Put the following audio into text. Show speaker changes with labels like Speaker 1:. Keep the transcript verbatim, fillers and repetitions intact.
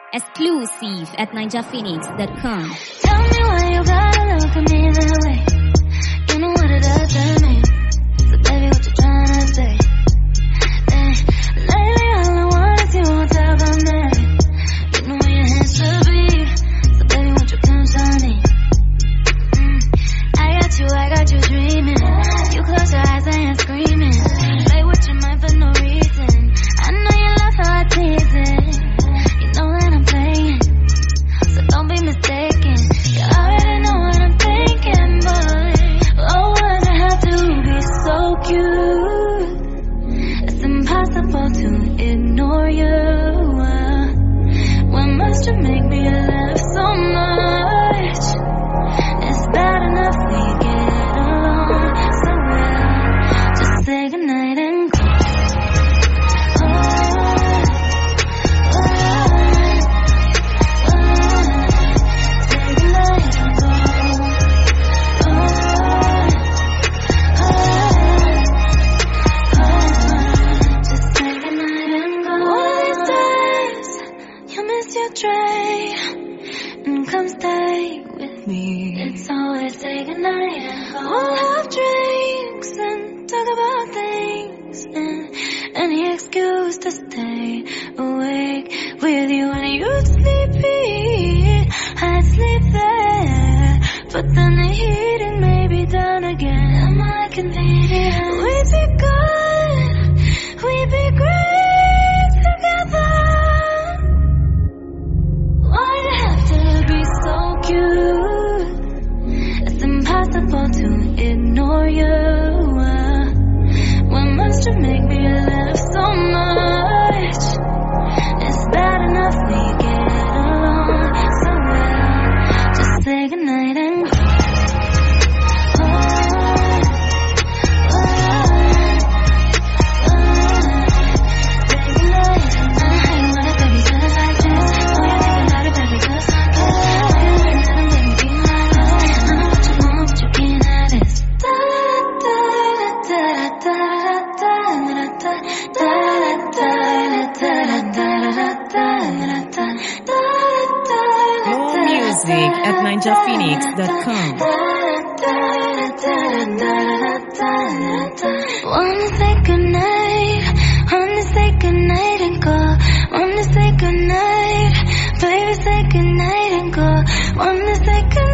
Speaker 1: Exclusive at ninja phoenix dot com.
Speaker 2: Tell me why you gotta look at me that way. You know what it does to me. So baby, what you trying to say? Eh, lately all I want is you on top of me. You know where your hands should be. So baby, won't you come show me? Mm, I got you, I got you dreaming. You close your eyes and you're screaming. Play with your mind for no reason. I know you love how I tease it. You know that I'm playing, so don't be mistaken. You already know what I'm thinking, boy. Oh, would I have to be so cute? It's impossible to ignore you. What must you make me laugh so much? It's bad enough we get along so well. Just say goodnight and go. Tray and come stay with me. It's always say goodnight. We'll have drinks and talk about things and any excuse to stay awake with you. When you're sleepy, I'd sleep there, but then the heating may be done again. Am I convenient? We'd be good, we'd be great together. It's impossible to ignore you. When must you make me laugh so much? It's bad enough we get along so well. Just say goodnight and go.
Speaker 1: More music at ninja phoenix dot com.
Speaker 2: Wanna say goodnight, wanna say goodnight and go. Wanna say goodnight, baby, say goodnight and go. Wanna say goodnight.